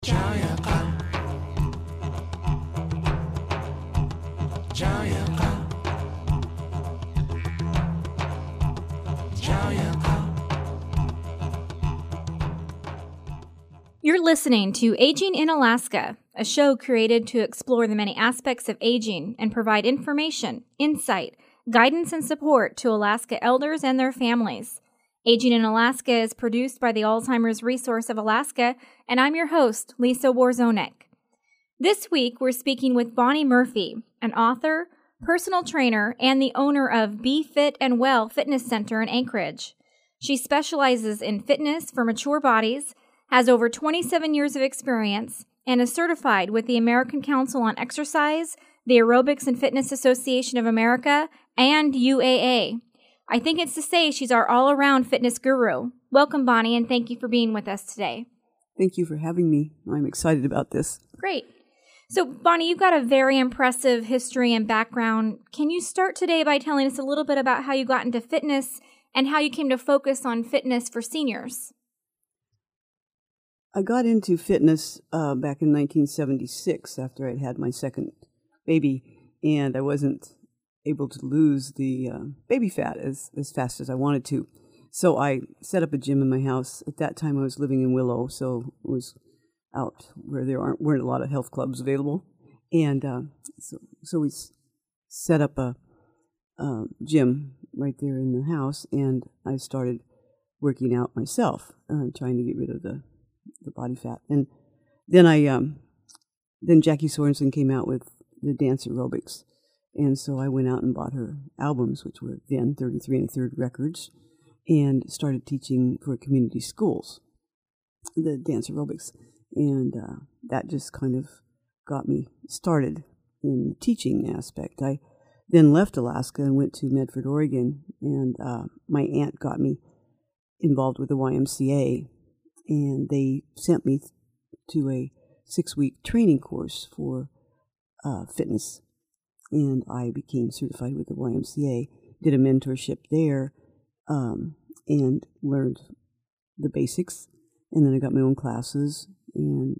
Giant. You're listening to Aging in Alaska, a show created to explore the many aspects of aging and provide information, insight, guidance, and support to Alaska elders and their families. Aging in Alaska is produced by the Alzheimer's Resource of Alaska, and I'm your host, Lisa Warzonek. This week, we're speaking with Bonnie Murphy, an author, personal trainer, and the owner of Be Fit and Well Fitness Center in Anchorage. She specializes in fitness for mature bodies, has over 27 years of experience, and is certified with the American Council on Exercise, the Aerobics and Fitness Association of America, and UAA. I think it's to say she's our all-around fitness guru. Welcome, Bonnie, and thank you for being with us today. Thank you for having me. I'm excited about this. Great. So, Bonnie, you've got a very impressive history and background. Can you start today by telling us a little bit about how you got into fitness and how you came to focus on fitness for seniors? I got into fitness back in 1976 after I'd had my second baby, and I wasn't able to lose the baby fat as fast as I wanted to. So I set up a gym in my house. At that time, I was living in Willow, so it was out where there weren't a lot of health clubs available. And so we set up a gym right there in the house, and I started working out myself, trying to get rid of the body fat. And then then Jackie Sorensen came out with the dance aerobics. And so I went out and bought her albums, which were then 33 1/3 records, and started teaching for community schools, the dance aerobics. And that just kind of got me started in the teaching aspect. I then left Alaska and went to Medford, Oregon, and my aunt got me involved with the YMCA. And they sent me to a 6-week training course for fitness. And I became certified with the YMCA, did a mentorship there, and learned the basics. And then I got my own classes. And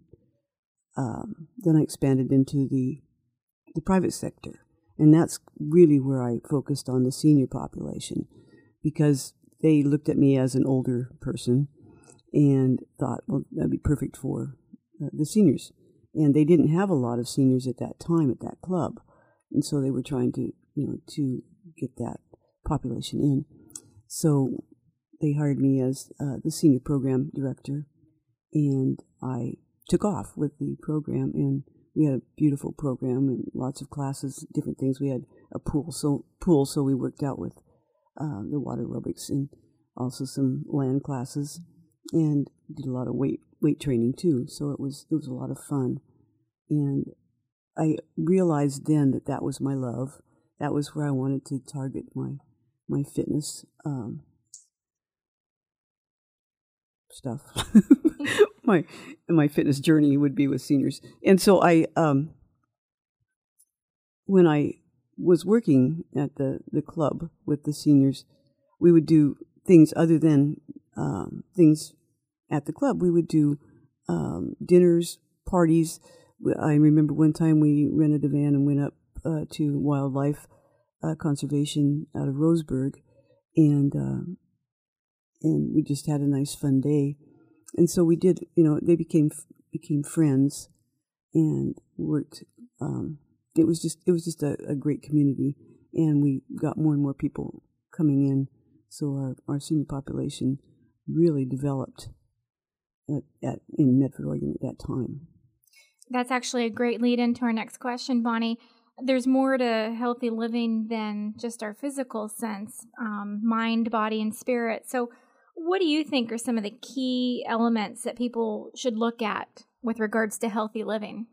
then I expanded into the private sector. And that's really where I focused on the senior population, because they looked at me as an older person and thought, well, that'd be perfect for the seniors. And they didn't have a lot of seniors at that time at that club. And so they were trying to, to get that population in. So they hired me as the senior program director, and I took off with the program, and we had a beautiful program and lots of classes, different things. We had a pool, so we worked out with the water aerobics and also some land classes, and did a lot of weight training too. So it was a lot of fun, and I realized then that was my love. That was where I wanted to target my fitness stuff. my fitness journey would be with seniors. And so I when I was working at the club with the seniors, we would do things other than things at the club. We would do dinners, parties. I remember one time we rented a van and went up to wildlife conservation out of Roseburg, and we just had a nice fun day. And so we did, they became friends and worked. It was just a great community, and we got more and more people coming in. So our senior population really developed in Medford, Oregon at that time. That's actually a great lead into our next question, Bonnie. There's more to healthy living than just our physical sense, mind, body, and spirit. So what do you think are some of the key elements that people should look at with regards to healthy living?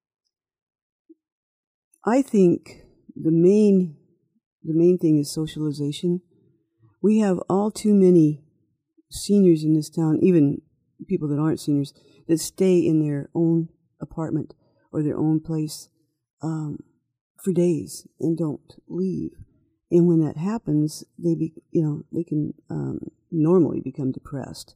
I think the main thing is socialization. We have all too many seniors in this town, even people that aren't seniors, that stay in their own apartment or their own place for days and don't leave. And when that happens, they can normally become depressed.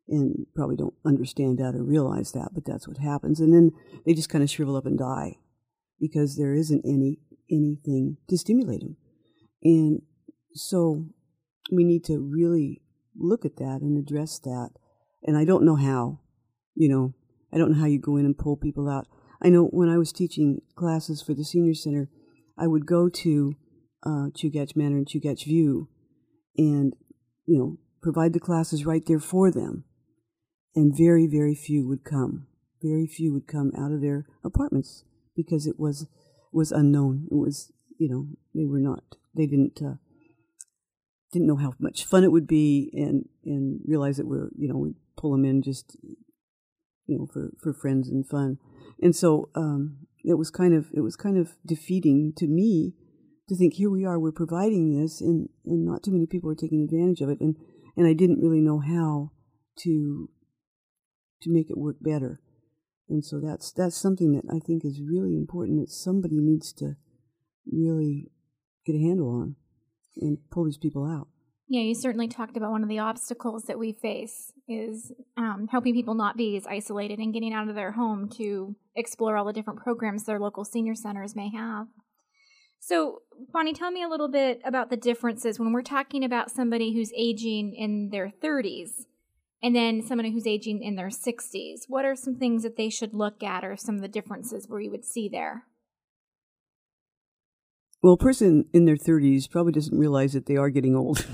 and probably don't understand that or realize that, but that's what happens. And then they just kind of shrivel up and die because there isn't anything to stimulate them. And so we need to really look at that and address that. And I don't know how, I don't know how you go in and pull people out. I know when I was teaching classes for the senior center, I would go to Chugach Manor and Chugach View and, provide the classes right there for them. And very, very few would come. Very few would come out of their apartments because it was unknown. It was, they didn't know how much fun it would be and realize that we'd pull them in just, for friends and fun. And so it was kind of defeating to me to think, here we are, we're providing this, and not too many people are taking advantage of it, and I didn't really know how to make it work better. And so that's something that I think is really important, that somebody needs to really get a handle on and pull these people out. Yeah, you certainly talked about one of the obstacles that we face is helping people not be as isolated and getting out of their home to explore all the different programs their local senior centers may have. So, Bonnie, tell me a little bit about the differences when we're talking about somebody who's aging in their 30s and then somebody who's aging in their 60s. What are some things that they should look at, or some of the differences where you would see there? Well, a person in their 30s probably doesn't realize that they are getting old.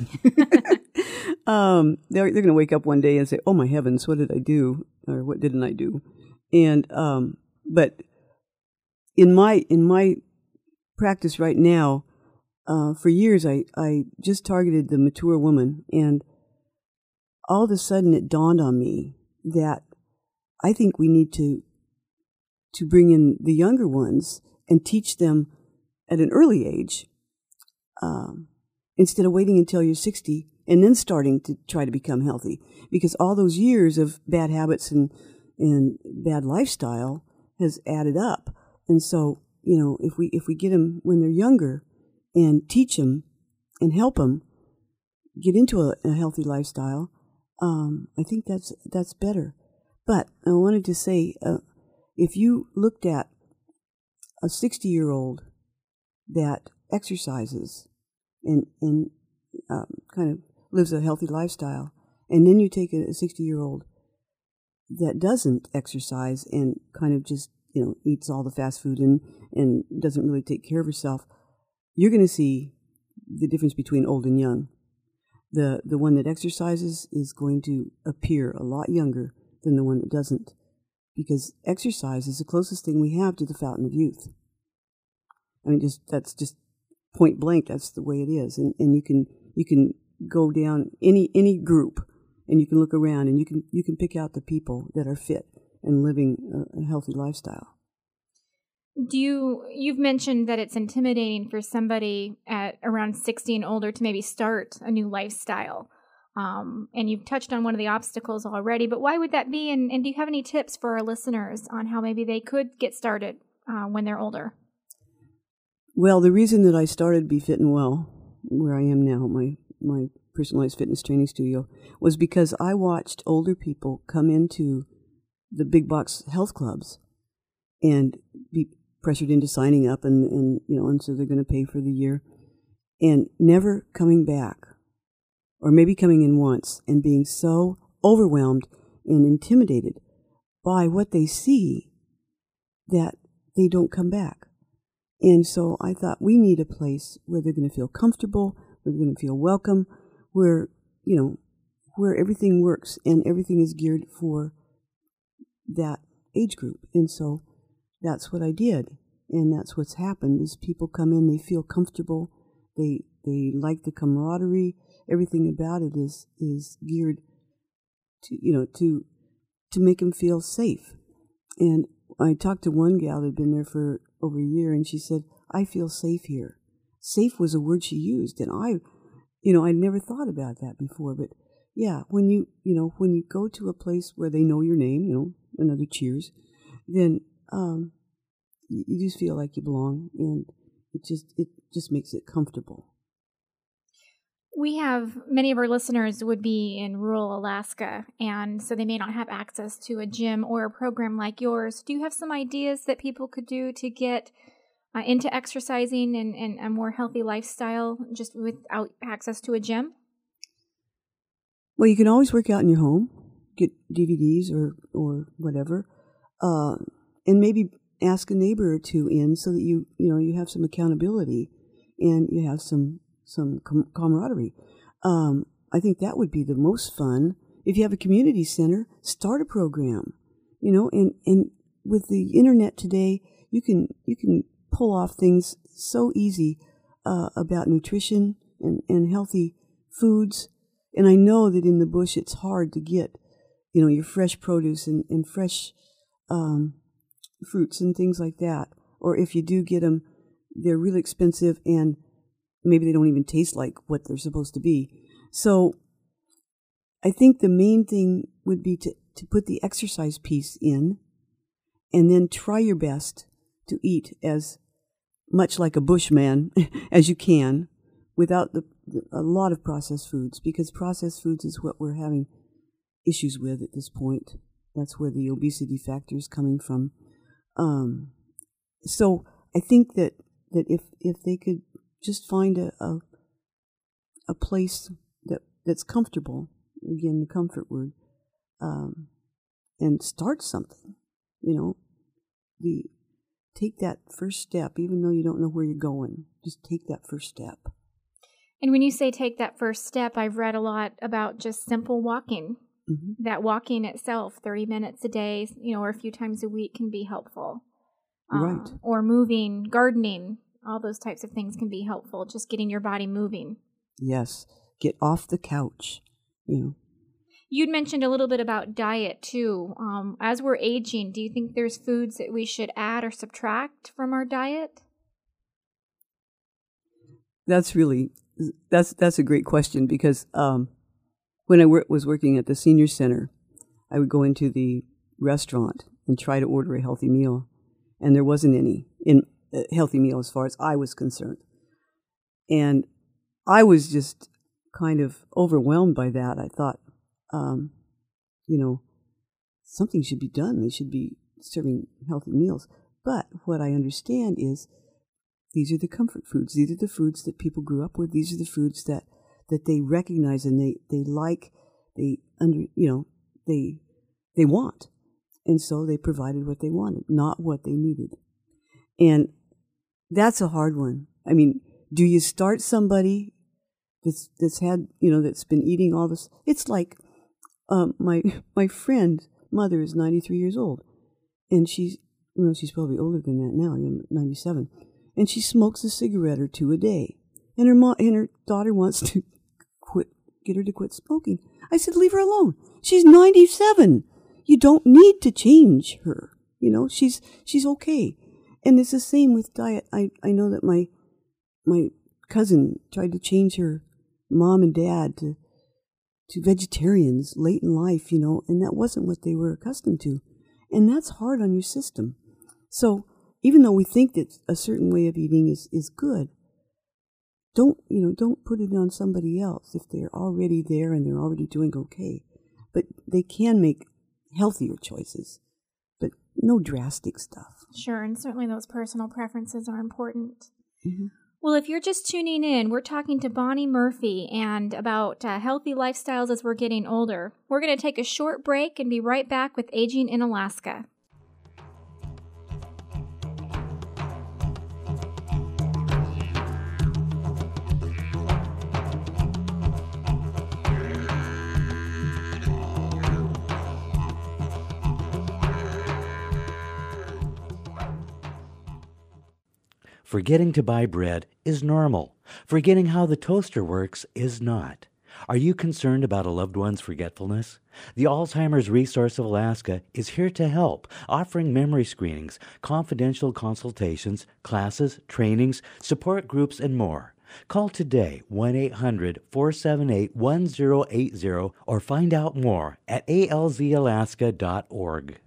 They're going to wake up one day and say, "Oh my heavens, what did I do, or what didn't I do?" And but in my practice right now, for years I just targeted the mature woman, and all of a sudden it dawned on me that I think we need to bring in the younger ones and teach them at an early age, instead of waiting until you're 60 and then starting to try to become healthy. Because all those years of bad habits and bad lifestyle has added up. And so, if we get them when they're younger and teach them and help them get into a healthy lifestyle, I think that's better. But I wanted to say, if you looked at a 60-year-old that exercises and kind of lives a healthy lifestyle, and then you take a 60-year-old that doesn't exercise and kind of just eats all the fast food and doesn't really take care of herself, you're going to see the difference between old and young. The one that exercises is going to appear a lot younger than the one that doesn't, because exercise is the closest thing we have to the fountain of youth. I mean, that's just point blank. That's the way it is, and you can go down any group, and you can look around, and you can pick out the people that are fit and living a healthy lifestyle. You've mentioned that it's intimidating for somebody at around 60 and older to maybe start a new lifestyle, and you've touched on one of the obstacles already. But why would that be? And do you have any tips for our listeners on how maybe they could get started when they're older? Well, the reason that I started Be Fit and Well, where I am now, my personalized fitness training studio, was because I watched older people come into the big box health clubs and be pressured into signing up, and so they're going to pay for the year, and never coming back, or maybe coming in once and being so overwhelmed and intimidated by what they see that they don't come back. And so I thought, we need a place where they're going to feel comfortable, where they're going to feel welcome, where everything works and everything is geared for that age group. And so that's what I did. And that's what's happened, is people come in, they feel comfortable, they like the camaraderie, everything about it is geared to make them feel safe. And I talked to one gal that had been there for over a year, and she said, "I feel safe here." Safe was a word she used, and I'd never thought about that before. But yeah, when you go to a place where they know your name, another Cheers, then you just feel like you belong, and it just makes it comfortable. Many of our listeners would be in rural Alaska, and so they may not have access to a gym or a program like yours. Do you have some ideas that people could do to get into exercising and a more healthy lifestyle just without access to a gym? Well, you can always work out in your home, get DVDs or whatever, and maybe ask a neighbor or two in so that you have some accountability and you have some camaraderie. I think that would be the most fun. If you have a community center, start a program, and with the internet today, you can pull off things so easy about nutrition and healthy foods. And I know that in the bush it's hard to get, your fresh produce and fresh fruits and things like that. Or if you do get them, they're really expensive and maybe they don't even taste like what they're supposed to be. So I think the main thing would be to put the exercise piece in and then try your best to eat as much like a bushman as you can without a lot of processed foods, because processed foods is what we're having issues with at this point. That's where the obesity factor is coming from. So I think that if they could just find a place that's comfortable, again, the comfort word, and start something, take that first step, even though you don't know where you're going. Just take that first step. And when you say take that first step, I've read a lot about just simple walking. Mm-hmm. That walking itself, 30 minutes a day, or a few times a week can be helpful. Right. Or moving, gardening, all those types of things can be helpful, just getting your body moving. Yes. Get off the couch, You'd mentioned a little bit about diet, too. As we're aging, do you think there's foods that we should add or subtract from our diet? That's a great question, because when I was working at the senior center, I would go into the restaurant and try to order a healthy meal, and there wasn't any healthy meal as far as I was concerned. And I was just kind of overwhelmed by that. I thought, something should be done. They should be serving healthy meals. But what I understand is these are the comfort foods. These are the foods that people grew up with. These are the foods that they recognize and they like, they want. And so they provided what they wanted, not what they needed. And that's a hard one. I mean, do you start somebody that's had, that's been eating all this? It's like my friend's mother is 93 years old, and she's probably older than that now, 97, and she smokes a cigarette or two a day, and her daughter wants to get her to quit smoking. I said, leave her alone. She's 97. You don't need to change her. She's okay. And it's the same with diet. I know that my cousin tried to change her mom and dad to vegetarians late in life, and that wasn't what they were accustomed to. And that's hard on your system. So even though we think that a certain way of eating is good, don't put it on somebody else if they're already there and they're already doing okay. But they can make healthier choices, but no drastic stuff. Sure, and certainly those personal preferences are important. Mm-hmm. Well, if you're just tuning in, we're talking to Bonnie Murphy and about healthy lifestyles as we're getting older. We're going to take a short break and be right back with Aging in Alaska. Forgetting to buy bread is normal. Forgetting how the toaster works is not. Are you concerned about a loved one's forgetfulness? The Alzheimer's Resource of Alaska is here to help, offering memory screenings, confidential consultations, classes, trainings, support groups, and more. Call today 1-800-478-1080 or find out more at alzalaska.org.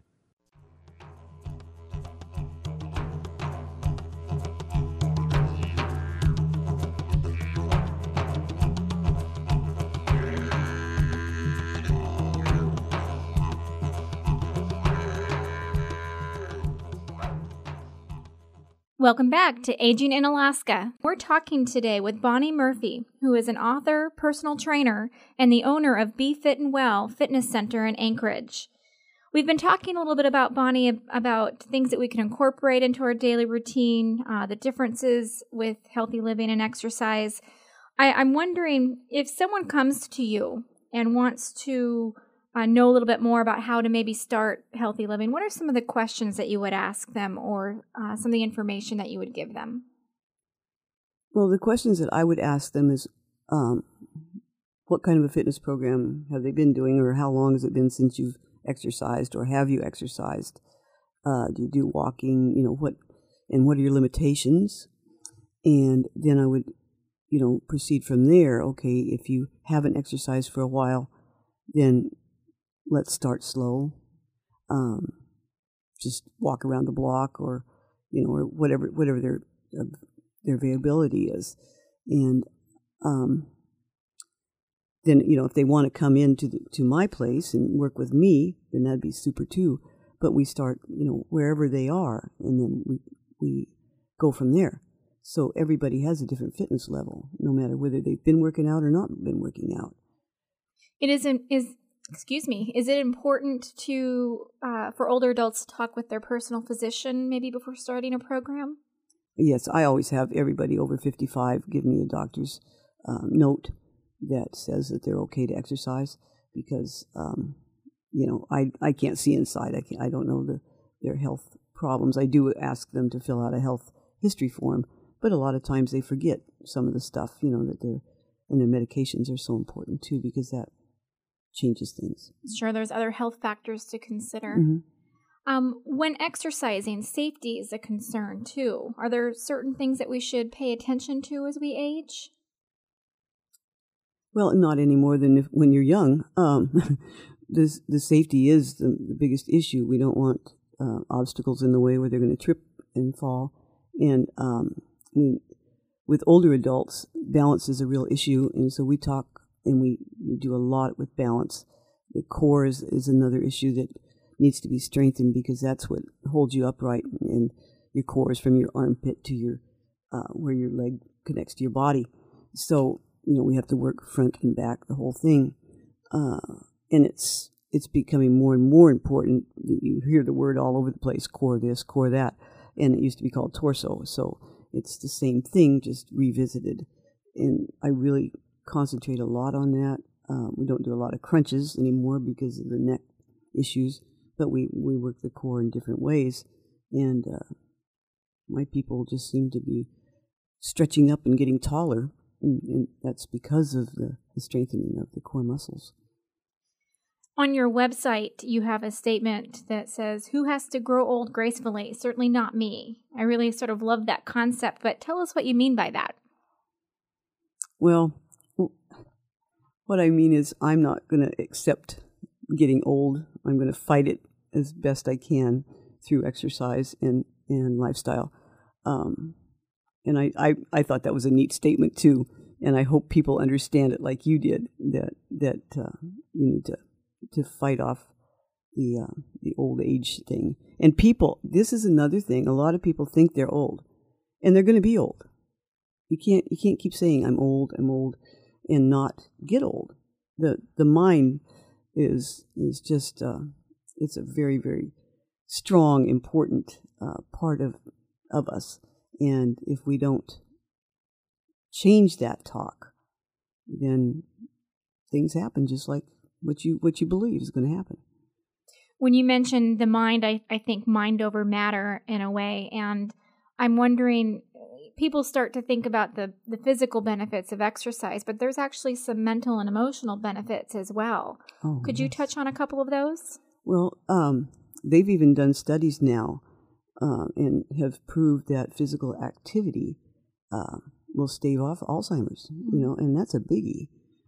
Welcome back to Aging in Alaska. We're talking today with Bonnie Murphy, who is an author, personal trainer, and the owner of Be Fit and Well Fitness Center in Anchorage. We've been talking a little bit about Bonnie, about things that we can incorporate into our daily routine, the differences with healthy living and exercise. I'm wondering if someone comes to you and wants to know a little bit more about how to maybe start healthy living, what are some of the questions that you would ask them, or some of the information that you would give them? Well, the questions that I would ask them is, what kind of a fitness program have they been doing, or how long has it been since you've exercised, or have you exercised? Do you do walking? What are your limitations? And then I would, proceed from there. Okay, if you haven't exercised for a while, then let's start slow. Just walk around the block, or or whatever their availability is, and then if they want to come into my place and work with me, then that'd be super too. But we start wherever they are, and then we go from there. So everybody has a different fitness level, no matter whether they've been working out or not been working out. Is it important to for older adults to talk with their personal physician maybe before starting a program? Yes, I always have everybody over 55 give me a doctor's note that says that they're okay to exercise, because I can't see inside. I don't know their health problems. I do ask them to fill out a health history form, but a lot of times they forget some of the stuff that their medications are so important too, because that changes things. Sure, there's other health factors to consider. Mm-hmm. When exercising, safety is a concern too. Are there certain things that we should pay attention to as we age? Well, not any more than when you're young. The safety is the biggest issue. We don't want obstacles in the way where they're going to trip and fall. And with older adults, balance is a real issue, and so we talk and we do a lot with balance. The core is another issue that needs to be strengthened, because that's what holds you upright, and your core is from your armpit to your where your leg connects to your body. So we have to work front and back, the whole thing, and it's becoming more and more important. You hear the word all over the place: core this, core that, and it used to be called torso. So it's the same thing, just revisited, and I really concentrate a lot on that. We don't do a lot of crunches anymore because of the neck issues, but we work the core in different ways, and my people just seem to be stretching up and getting taller, and that's because of the strengthening of the core muscles. On your website, you have a statement that says, "Who has to grow old gracefully? Certainly not me." I really sort of love that concept, but tell us what you mean by that. Well, what I mean is, I'm not going to accept getting old. I'm going to fight it as best I can through exercise and lifestyle. And I thought that was a neat statement too, and I hope people understand it like you did, that you need to fight off the old age thing. And people, this is another thing. A lot of people think they're old, and they're going to be old. You can't keep saying I'm old, and not get old. The mind is just it's a very, very strong, important part of us. And if we don't change that talk, then things happen just like what you believe is going to happen. When you mentioned the mind, I think mind over matter in a way, and I'm wondering, people start to think about the physical benefits of exercise, but there's actually some mental and emotional benefits as well. Oh, Could you touch on a couple of those? Well, they've even done studies now and have proved that physical activity will stave off Alzheimer's, and that's a biggie.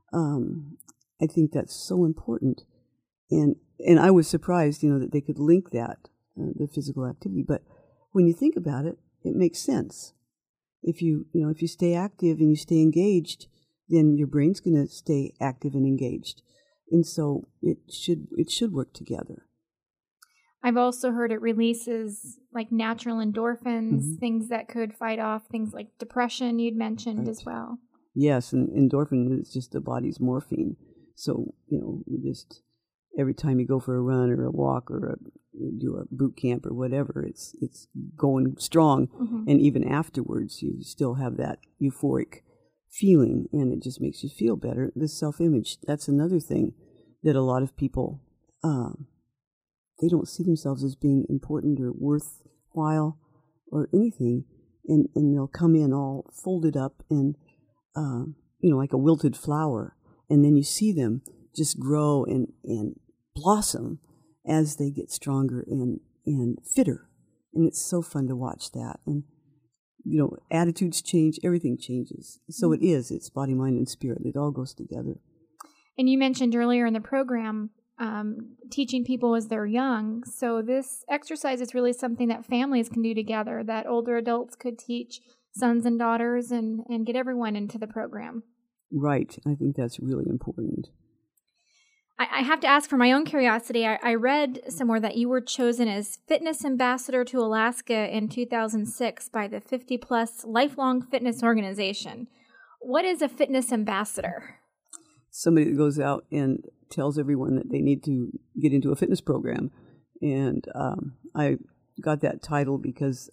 I think that's so important. And I was surprised, that they could link that, the physical activity. But when you think about it, it makes sense. If you stay active and you stay engaged, then your brain's going to stay active and engaged. And so it should work together. I've also heard it releases like natural endorphins, things that could fight off things like depression you'd mentioned as well. Yes, and endorphin is just the body's morphine. So, we just, every time you go for a run or a walk or you do a boot camp or whatever, it's going strong. And even afterwards, you still have that euphoric feeling, and it just makes you feel better. The self-image, that's another thing that a lot of people, they don't see themselves as being important or worthwhile or anything, and they'll come in all folded up and, like a wilted flower, and then you see them just grow and blossom as they get stronger and fitter, and it's so fun to watch that. And attitudes change, everything changes. So it's body, mind, and spirit. It all goes together. And you mentioned earlier in the program teaching people as they're young. So this exercise is really something that families can do together, that older adults could teach sons and daughters and get everyone into the program. Right. I think that's really important. I have to ask, for my own curiosity, I read somewhere that you were chosen as Fitness Ambassador to Alaska in 2006 by the 50-plus Lifelong Fitness Organization. What is a fitness ambassador? Somebody that goes out and tells everyone that they need to get into a fitness program. And I got that title because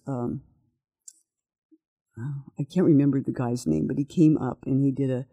I can't remember the guy's name, but he came up and he did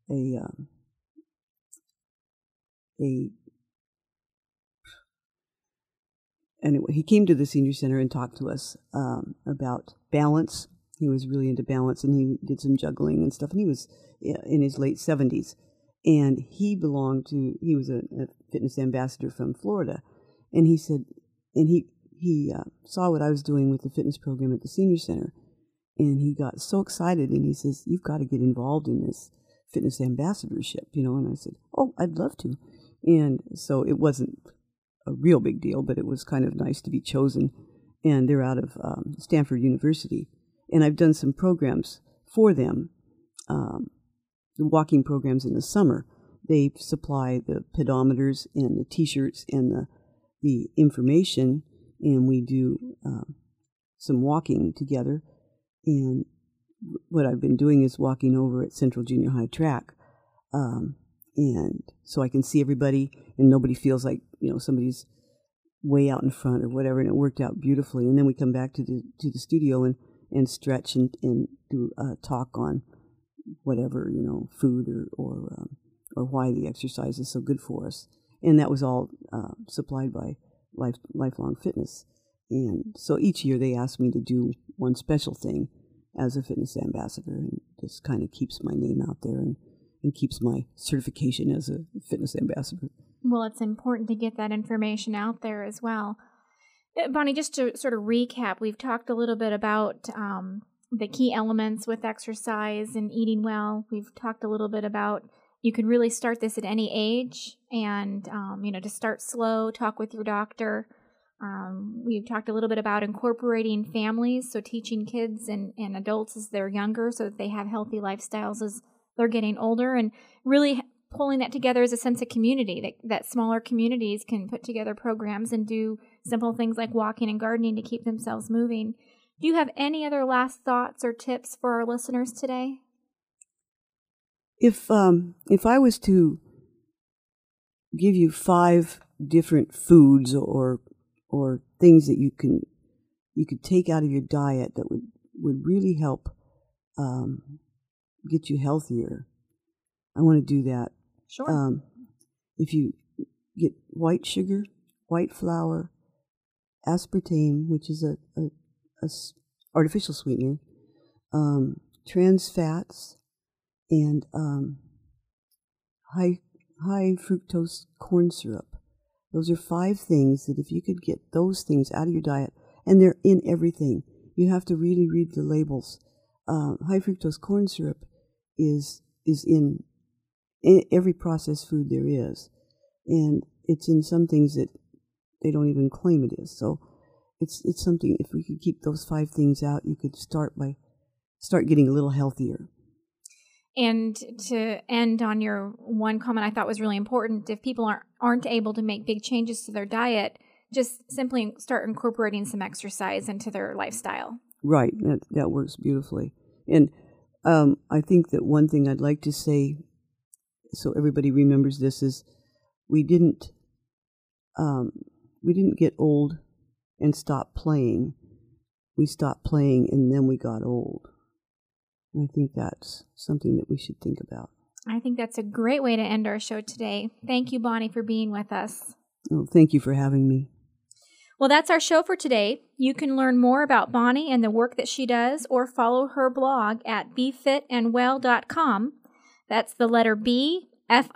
anyway, he came to the senior center and talked to us about balance. He was really into balance, and he did some juggling and stuff, and he was in his late 70s. And he was a fitness ambassador from Florida. And he said, and he saw what I was doing with the fitness program at the senior center. And he got so excited, and he says, "You've got to get involved in this fitness ambassadorship," And I said, "Oh, I'd love to." And so it wasn't a real big deal, but it was kind of nice to be chosen. And they're out of Stanford University. And I've done some programs for them, the walking programs in the summer. They supply the pedometers and the T-shirts and the information, and we do some walking together. And what I've been doing is walking over at Central Junior High track, and so I can see everybody, and nobody feels like somebody's way out in front or whatever. And it worked out beautifully. And then we come back to the studio and stretch and do a talk on whatever, food or why the exercise is so good for us. And that was all supplied by Lifelong Fitness. And so each year they ask me to do one special thing as a fitness ambassador, and just kind of keeps my name out there and keeps my certification as a fitness ambassador. Well, it's important to get that information out there as well. Bonnie, just to sort of recap, we've talked a little bit about the key elements with exercise and eating well. We've talked a little bit about you could really start this at any age, and to start slow, talk with your doctor. We've talked a little bit about incorporating families, so teaching kids and adults as they're younger so that they have healthy lifestyles as they're getting older, and really pulling that together as a sense of community, that smaller communities can put together programs and do simple things like walking and gardening to keep themselves moving. Do you have any other last thoughts or tips for our listeners today? If I was to give you 5 different foods or things that you could take out of your diet that would really help get you healthier, I want to do that. Sure. If you get white sugar, white flour, aspartame, which is a artificial sweetener, trans fats, and high fructose corn syrup. Those are 5 things that if you could get those things out of your diet, and they're in everything, you have to really read the labels. High fructose corn syrup is in every processed food there is, and it's in some things that they don't even claim it is. So it's something, if we could keep those 5 things out, you could start getting a little healthier. And to end on your one comment I thought was really important, if people aren't able to make big changes to their diet, just simply start incorporating some exercise into their lifestyle. Right. That works beautifully. And I think that one thing I'd like to say, so everybody remembers this, is we didn't get old and stop playing. We stopped playing and then we got old. And I think that's something that we should think about. I think that's a great way to end our show today. Thank you, Bonnie, for being with us. Oh, thank you for having me. Well, that's our show for today. You can learn more about Bonnie and the work that she does or follow her blog at befitandwell.com. That's the letter B,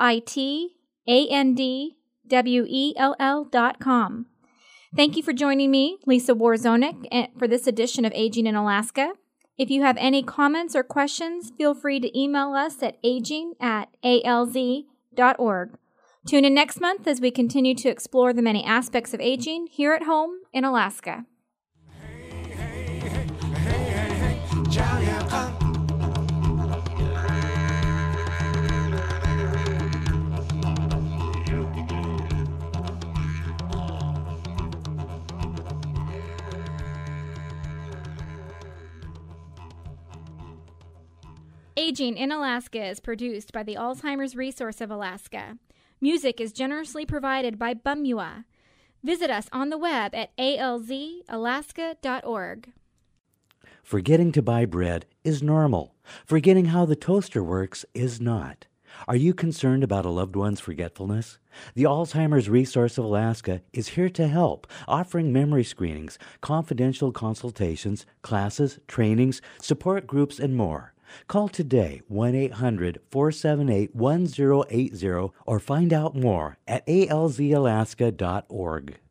FITANDWELL.com. Thank you for joining me, Lisa Warzonik, for this edition of Aging in Alaska. If you have any comments or questions, feel free to email us at aging@alz.org. Tune in next month as we continue to explore the many aspects of aging here at home in Alaska. Aging in Alaska is produced by the Alzheimer's Resource of Alaska. Music is generously provided by Bumua. Visit us on the web at alzalaska.org. Forgetting to buy bread is normal. Forgetting how the toaster works is not. Are you concerned about a loved one's forgetfulness? The Alzheimer's Resource of Alaska is here to help, offering memory screenings, confidential consultations, classes, trainings, support groups, and more. Call today 1-800-478-1080 or find out more at alzalaska.org.